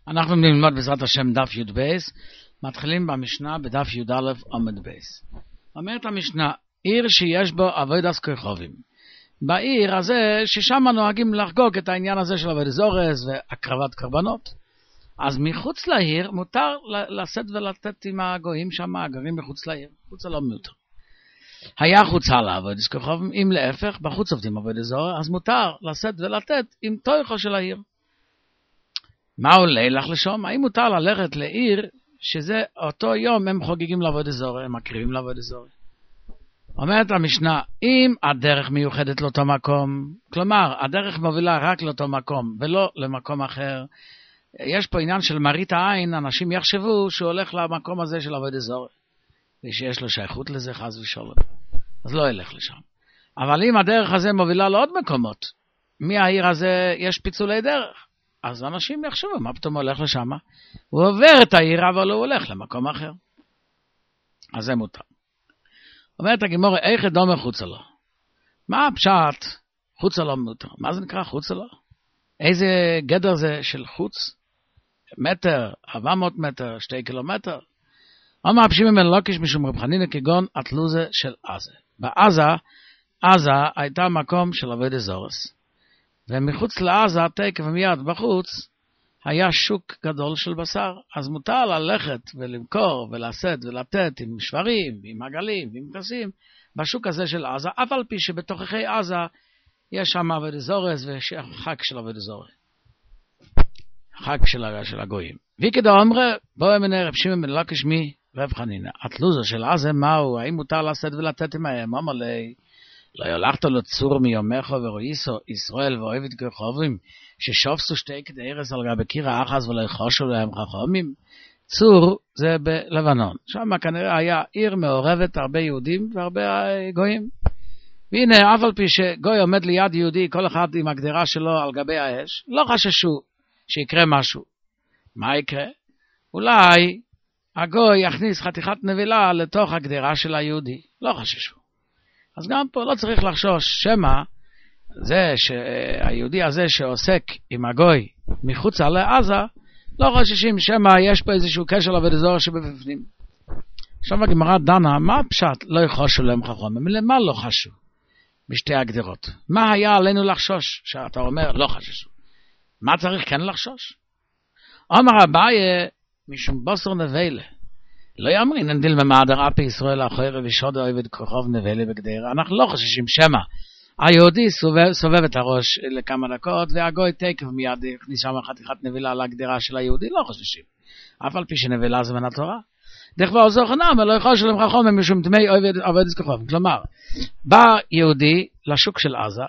אנחנו נלמד בעזרת השם דף י' בייס, מתחילים במשנה בדף י' א' עמוד בייס. אומרת המשנה, עיר שיש בו עבודת כוכבים. בעיר הזה ששם נוהגים לחגוג את העניין הזה של עבודת זורז והקרבת קרבנות. אז מחוץ לעיר מותר לשאת ולתת עם הגויים שם, הגרים מחוץ לעיר, חוץ לא מותר. היה חוצה לעבודת כוכבים, אם להפך, בחוץ עובדים עבודת זורז, אז מותר לשאת ולתת עם תויכו של העיר. מה עולה לך לשום? האם מותר ללכת לעיר שזה אותו יום הם חוגגים לעבודת זורז, הם מקריבים לעבודת זורז? אומרת המשנה, אם הדרך מיוחדת לאותו מקום, כלומר, הדרך מובילה רק לאותו מקום ולא למקום אחר, יש פה עניין של מראית העין, אנשים יחשבו שהוא הולך למקום הזה של עבודת זורז, ושיש לו שייכות לזה חס ושלום, אז לא ילך לשם. אבל אם הדרך הזה מובילה לעוד מקומות, מהעיר הזה יש פיצולי דרך, אז אנשים יחשבו, מה פתאום הולך לשם? הוא עובר את העיר, אבל הוא הולך למקום אחר. אז זה מותר. אומרת הגמרא, איך דומה חוצה לו? מה הפשט חוצה לו מותר? מה זה נקרא חוצה לו? איזה גדר זה של חוץ? מטר, 400 מטר, 2 קילומטר? אומר הפשימי בן לוקיש משום רב חנינא כגון התלוזה של עזה. עזה הייתה מקום של עבודת זורז. ומחוץ לעזה, תקף ומיד בחוץ, היה שוק גדול של בשר. אז מותר ללכת ולמכור ולשאת ולתת עם שברים, עם עגלים, עם כסים, בשוק הזה של עזה, אף על פי שבתוככי עזה יש שם עבודת זורז וחג של עבודת זורז. חג של הגויים. וכדא אמרה, בואו מנה רב שמעון בן לוקיש מרב חנינא. התלוזה של עזה מהו? האם מותר לשאת ולתת עמהם? אמר לי, לא יולכת לו צור מיומך ורואיסו ישראל ואוהבת כוכבים ששופסו 2 כדי ארץ על גבי קיר האחז ולא יחושו להם חכמים. צור זה בלבנון, שם כנראה היה עיר מעורבת, הרבה יהודים והרבה גויים. והנה אף על פי שגוי עומד ליד יהודי, כל אחד עם הגדרה שלו על גבי האש, לא חששו שיקרה משהו. מה יקרה? אולי הגוי יכניס חתיכת נבילה לתוך הגדרה של היהודי, לא חששו. אז גם פה לא צריך לחשוש שמה זה שהיהודי הזה שעוסק עם הגוי מחוץ לעזה, לא חוששים שמה יש פה איזשהו קשר לעבודת זורז שבפנים. עכשיו הגמרא דנה, מה פשט לא יחושו להם חכמים? למה לא חשו? בשתי הגדרות. מה היה עלינו לחשוש? שאתה אומר לא חששו. מה צריך כן לחשוש? אומר אביי משום בוסר נבלה. לא יאמרין נדיל ממעדר אפי ישראל אחרי ושוד אוהבת כוכב נבלה בגדרה. אנחנו לא חוששים שמה. היהודי סובב את הראש לכמה דקות, והגוי תקף מיד הכניס שם חתיכת נבילה על הגדרה של היהודי, לא חוששים. אף על פי שנבילה זה מן התורה. דכבר זוכנם, לא יכול שלם חכם משום תמי עבודת כוכב. כלומר, בא יהודי לשוק של עזה,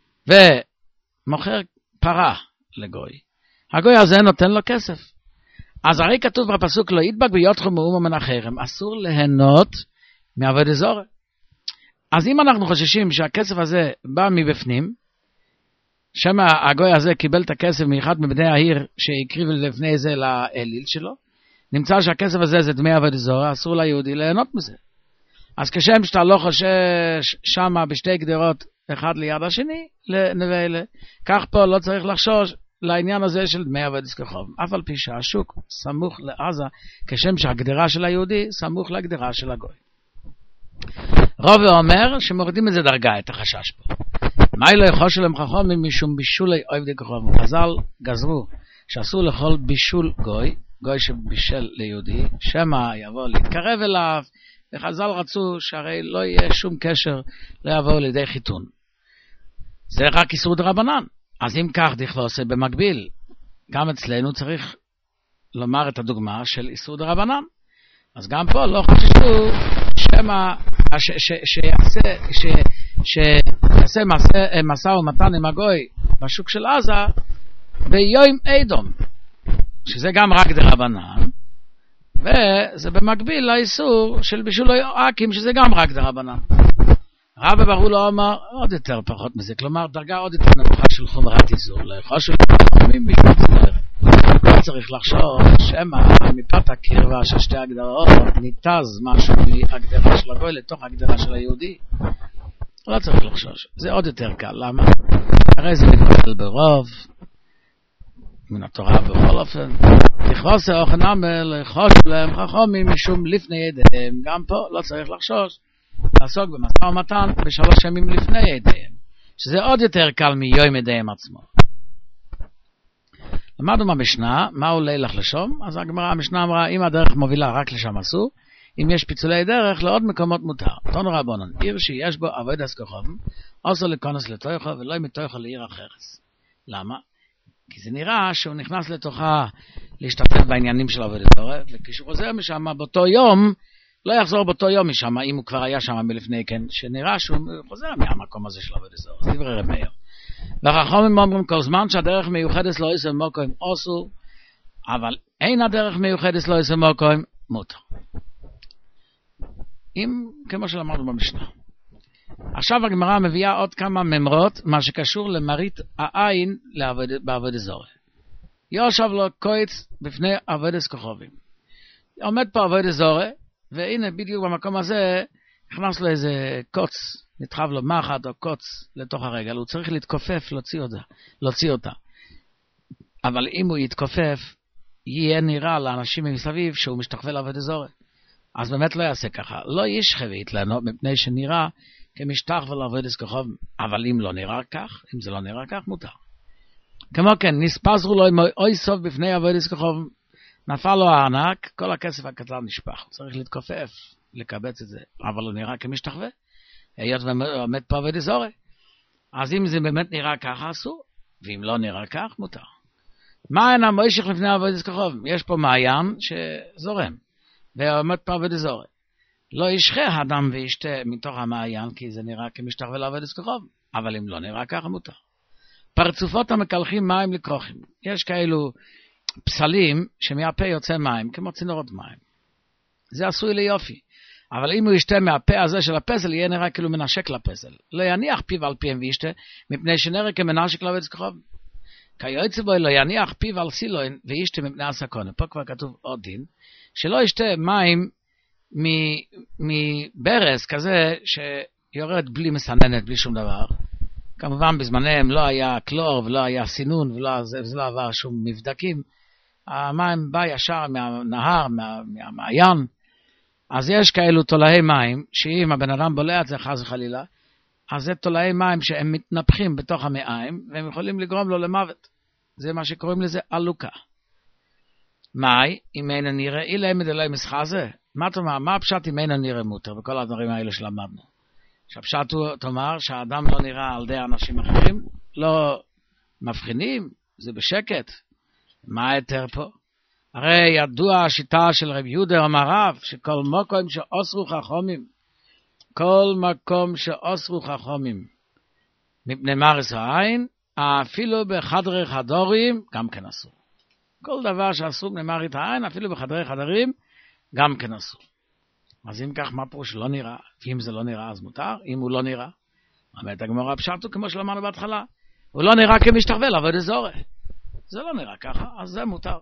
ומוכר פרה לגוי. הגוי הזה נותן לו כסף. אז הרי כתוב בפסוק לא ידבק ביותכם מאומה מן החרם, אסור ליהנות מעבודת זורז. אז אם אנחנו חוששים שהכסף הזה בא מבפנים, שמה הגוי הזה קיבל את הכסף מאחד מבני העיר שהקריב לפני זה לאליל שלו, נמצא שהכסף הזה זה דמי עבודת זורז, אסור ליהודי ליהנות מזה. אז כשם שאתה לא חושש שמה בשתי גדרות אחד ליד השני לנבלה, כך פה לא צריך לחשוש לעניין הזה של דמי עבודת כוכבים, אף על פי שהשוק סמוך לעזה, כשם שהגדרה של היהודי סמוך להגדרה של הגוי. רוב אומר שמורידים את זה דרגה, את החשש פה. מה לא יכול שלהם חכמים משום בישולי עבודת כוכבים? חז"ל גזרו שאסור לאכול בישול גוי שבישל ליהודי, שמא יבוא להתקרב אליו, וחז"ל רצו שהרי לא יהיה שום קשר ליבוא לידי חיתון. זה רק איסור דרבנן. אז אם כך דכתוב עושה במקביל, גם אצלנו צריך לומר את הדוגמה של איסור דרבנן. אז גם פה לא חששו שמה שיעשה מסע ומתן עם הגוי בשוק של עזה ביום אדום, שזה גם רק דרבנן, וזה במקביל לאיסור של בישול עקים, שזה גם רק דרבנן. רבא ברור לו אמר עוד יותר פחות מזה, כלומר דרגה עוד יותר נמוכה של חומרת איסור, לא יכול של חכמים בשביל צמר. לא צריך לחשוב שמה מפת הקרבה של שתי הגדרות ניתז משהו מהגדרה של הגוי לתוך הגדרה של היהודי. לא צריך לחשוש, זה עוד יותר קל. למה? הרי זה מתקבל ברוב, מן התורה בכל אופן. תכבוסה אוכנמה לחוש להם חכמים משום לפני ידיהם. גם פה לא צריך לחשוש. לעסוק במשא ומתן בשלוש ימים לפני ידיהם. שזה עוד יותר קל מיום ידיהם עצמו. למדנו במשנה, מהו לילך לשום? אז המשנה אמרה, אם הדרך מובילה רק לשם אסור, אם יש פיצולי דרך לעוד מקומות מותר. תנו רבנן, עיר שיש בו עבודת כוכבים, אסור להיכנס לתוכו ולא מתוכו לעיר אחרת. למה? כי זה נראה שהוא נכנס לתוכה להשתתף בעניינים של עבודת זרה, וכשהוא חוזר משם באותו יום, לא יחזור באותו יום משם, אם הוא כבר היה שם מלפני כן, שנראה שהוא חוזר מהמקום הזה של עבודת זרה. זה דברי רב מאיר. והחכמים אומרים כל זמן שהדרך מיוחדת לא יעשה מקום אסור, אבל אין הדרך מיוחדת לא יעשה מקום מותר. כמו שלמדנו במשנה. עכשיו הגמרא מביאה עוד כמה ממרות, מה שקשור למראית העין בעבודת זרה. יושב לו קויץ בפני עבודת כוכבים. עומד פה עבודת זרה, והנה בדיוק במקום הזה נכנס לו איזה קוץ, נדחב לו מחט או קוץ לתוך הרגל, הוא צריך להתכופף, להוציא אותה. אבל אם הוא יתכופף, יהיה נראה לאנשים מסביב שהוא משתחווה לעבודת זרה. אז באמת לא יעשה ככה. לא ישחבית לנו, מפני שנראה כמשתחווה לעבודת כוכבים. אבל אם לא נראה כך, אם זה לא נראה כך, מותר. כמו כן, נספזרו לו אוי סוף בפני עבודת כוכבים. נפל לו הענק, כל הכסף הקטן נשפך. הוא צריך להתכופף, לקבץ את זה. אבל הוא נראה כמשתחווה. היות ועומד פה עבודת זרה. אז אם זה באמת נראה ככה, אסור. ואם לא נראה כך, מותר. מעיין המוישך לפני עבודת כוכבים. יש פה מעיין שזורם. ועומד פה עבודת זרה. לא ישחה אדם וישתה מתוך המעיין, כי זה נראה כמשתחווה לעבודת כוכבים. אבל אם לא נראה ככה, מותר. פרצופות המקלחים מים לכרוכים. יש כאלו פסלים שמהפה יוצא מים, כמו צינורות מים. זה עשוי ליופי. אבל אם הוא ישתה מהפה הזה של הפסל, יהיה נראה כאילו מנשק לפסל. לא יניח פיו על פיהם וישתה, מפני שנראה כמנשק לעבודת כוכבים. כיועץ בו לא יניח פיו על סילון וישתה מפני הסכנה. פה כבר כתוב עוד דין, שלא ישתה מים מברס כזה שיורד בלי מסננת, בלי שום דבר. כמובן בזמניהם לא היה קלור ולא היה סינון וזה לא עבר שום מבדקים. המים בא ישר מהנהר, מהמעיין. אז יש כאלו תולעי מים, שאם הבן אדם בולע את זה חס וחלילה, אז זה תולעי מים שהם מתנפחים בתוך המעיים, והם יכולים לגרום לו למוות. זה מה שקוראים לזה אלוקה. מאי, אם אין נראה, אילה מדלוי מסחזה. מה תאמר? מה הפשט אם אין נראה מותר? בכל הדברים האלה שלמדנו. שהפשט הוא תאמר שהאדם לא נראה על ידי אנשים אחרים, לא מבחינים, זה בשקט. מה היתר פה? הרי ידוע השיטה של רב יהודה אמר רב, שכל מקום שאוסרו חכמים, כל מקום שאוסרו חכמים, מפני מרס העין, אפילו בחדרי חדרים, גם כן אסור. כל דבר שאסור מפני מרית העין, אפילו בחדרי חדרים, גם כן אסור. אז אם כך, מה פירוש לא נראה? ואם זה לא נראה, אז מותר. אם הוא לא נראה, אומרת הגמרא פשט הוא כמו שלמדנו בהתחלה. הוא לא נראה כמשתחווה לעבודת זרה. זה לא נראה ככה, אז זה מותר.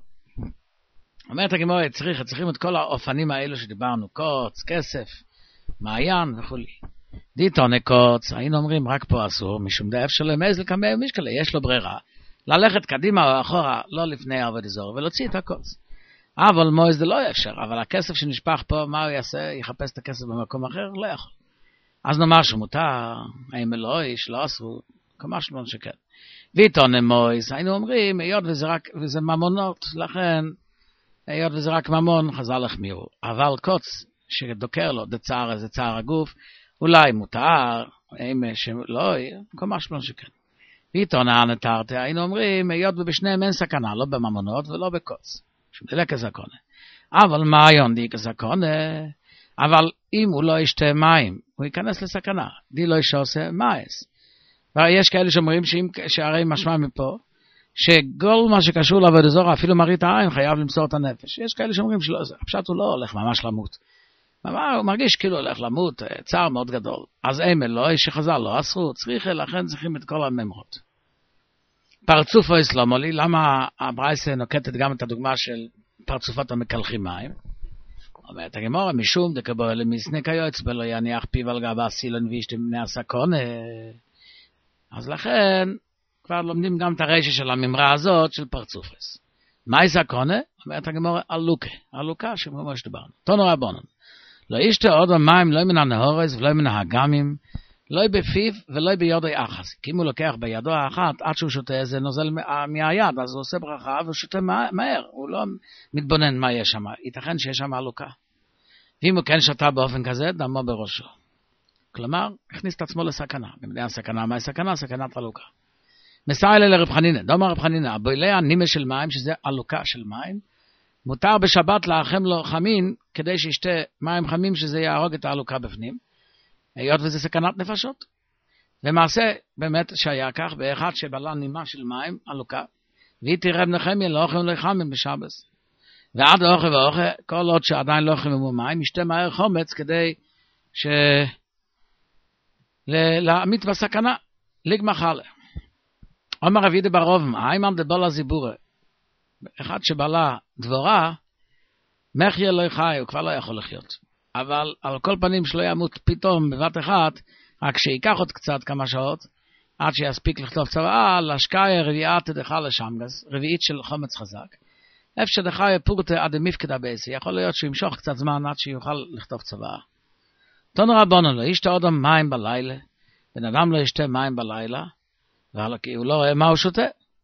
אומרת הגמרא, צריכים את כל האופנים האלו שדיברנו, קוץ, כסף, מעיין וכו'. דיתונה קוץ, היינו אומרים רק פה אסור, משום דאף שלו מעז לקמא משקלה, יש לו ברירה. ללכת קדימה או אחורה, לא לפני עבודת זרה, ולהוציא את הקוץ. אבל מויז זה לא אפשר, אבל הכסף שנשפך פה, מה הוא יעשה? יחפש את הכסף במקום אחר? לא יכול. אז נאמר שמותר, האם אלוהי, שלא אסרו, כמה שלמון שכן. ויתונה מויז, היינו אומרים, היות וזה ממונות, לכן, היות וזה רק ממון, חז"ל החמירו. אבל קוץ שדוקר לו, זה צער הגוף, אולי מותר, אם שלא, כמה שלמון שכן. ויתונה נתרתי, היינו אומרים, היות ובשניהם אין סכנה, לא בממונות ולא בקוץ. שזה כזכונה. אבל מה יונדי כזכונה? אבל אם הוא לא ישתה מים, הוא ייכנס לסכנה. די לא שעושה מייס. ויש כאלה שאומרים שהרי משמע מפה, שכל מה שקשור לעבודת זרה, אפילו מראית העין, חייב למסור את הנפש. יש כאלה שאומרים שהפשט הוא לא הולך ממש למות. הוא מרגיש כאילו הולך למות, צער מאוד גדול. אז הם אלוהי שחז"ל לא אסרו, לכן צריכים את כל הממרות. פרצוף או אסלאמולי, למה הברייסה נוקטת גם את הדוגמה של פרצופות המקלחים מים? אומרת הגמרא, משום דקבו למסנק היועץ בלא יניח פיו על גבה סילון וישתה מפני הסכנה. אז לכן, כבר לומדים גם את הרשע של הממרה הזאת של פרצופס. מה סקונה? אומרת הגמרא אלוקה שממש דיברנו. תנו רבנן. לא ישתה עוד המים לא מן הנהורס ולא מן האגמים, לא בפיו ולא בידי אחס. כי אם הוא לוקח בידו האחת, עד שהוא שותה זה נוזל מהיד, אז הוא עושה ברכה והוא שותה מהר. הוא לא מתבונן מה יש שם. ייתכן שיש שם אלוקה. ואם הוא כן שתה באופן כזה, דמו בראשו. כלומר, הכניס את עצמו לסכנה. במדינה הסכנה, מה הסכנה? סכנת אלוקה. מסיילה לרב חנינא, דומה רב חנינא, הבוילע הנימה של מים, שזה אלוקה של מים, מותר בשבת לאחם לו חמין, כדי שישתה מים חמים, שזה יהרוג את האלוקה בפנים, היות וזה סכנת נפשות. ומעשה באמת שהיה כך, באחד שבלה נימה של מים, אלוקה, והיא תירב נחמיה לאוכל לחמים בשבס. ועד לאוכל ואוכל, כל עוד שעדיין לא חיממו מים, ישתה מהר חומץ, כדי להעמיד בסכנה, ליגמא חלה. אומר רב יהודה בר רובם, האימן דבלה זיבורה, אחד שבלה דבורה, מחיה לא חי, הוא כבר לא יכול לחיות. אבל על כל פנים שלא ימות פתאום בבת אחת, רק שייקח עוד קצת כמה שעות, עד שיספיק לכתוב צוואה, להשקעה רביעת דחה לשמגס, רביעית של חומץ חזק. איפה שדחה פורטה עד מפקדה בעשי, יכול להיות שהוא ימשוך קצת זמן עד שיוכל לכתוב צוואה. תנו רבנן, לא ישתה עוד מים בלילה, בן אדם לא ישתה מים בלילה, כי הוא לא רואה מה הוא שותה.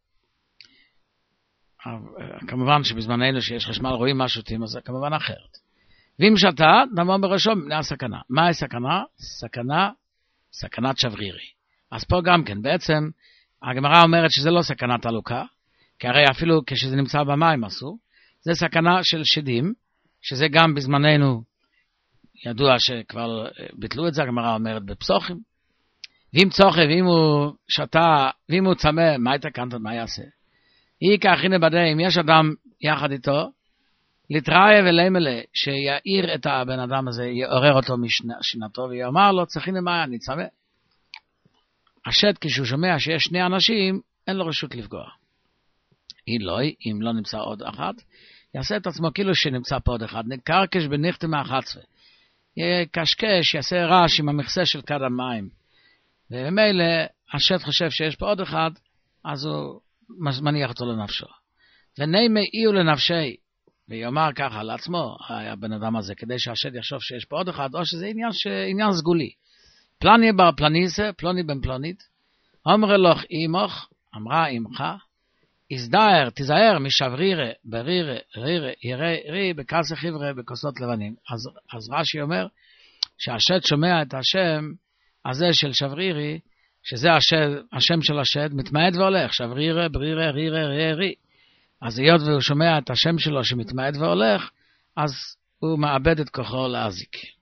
כמובן שבזמננו שיש חשמל רואים מה שותים, אז זה כמובן אחרת. ואם שתה, דמו בראשו מפני הסכנה. מה הסכנה? סכנת שברירי. אז פה גם כן, בעצם, הגמרא אומרת שזה לא סכנת אלוקה, כי הרי אפילו כשזה נמצא במים אסור, זה סכנה של שדים, שזה גם בזמננו ידוע שכבר ביטלו את זה, הגמרא אומרת בפסוחים. ואם צוחה, ואם הוא שתה, ואם הוא צמא, מה יתקנת, מה יעשה? היא כך הנה בדי, אם יש אדם יחד איתו, לתראה ולמלה, שיעיר את הבן אדם הזה, יעורר אותו משנתו, ויאמר לו, צריכינה מה, אני צמא. השד כשהוא שומע שיש שני אנשים, אין לו רשות לפגוע. אם לא נמצא עוד אחת, יעשה את עצמו כאילו שנמצא פה עוד אחד, נקרקש בניחתם מה-11. יקשקש, יעשה רעש עם המכסה של כד המים. וממילא השד חושב שיש פה עוד אחד, אז הוא מניח אותו לנפשו. ונאמר אי הוא לנפשי, ויאמר ככה לעצמו, הבן אדם הזה, כדי שהשד יחשוב שיש פה עוד אחד, או שזה עניין סגולי. פלני בר פלניסה, פלוני בן פלונית, אמרה לך אימוך, אמרה אימך, תיזהר משברירה, ברירה, רירה, ירי, בכסה חברה, בכוסות לבנים. אז רש"י אומר, שהשד שומע את השם הזה של שברירי, שזה השם של השד, מתמעט והולך, שברירה, ברירה, רירה, רירי. אז היות והוא שומע את השם שלו שמתמעט והולך, אז הוא מאבד את כוחו להזיק.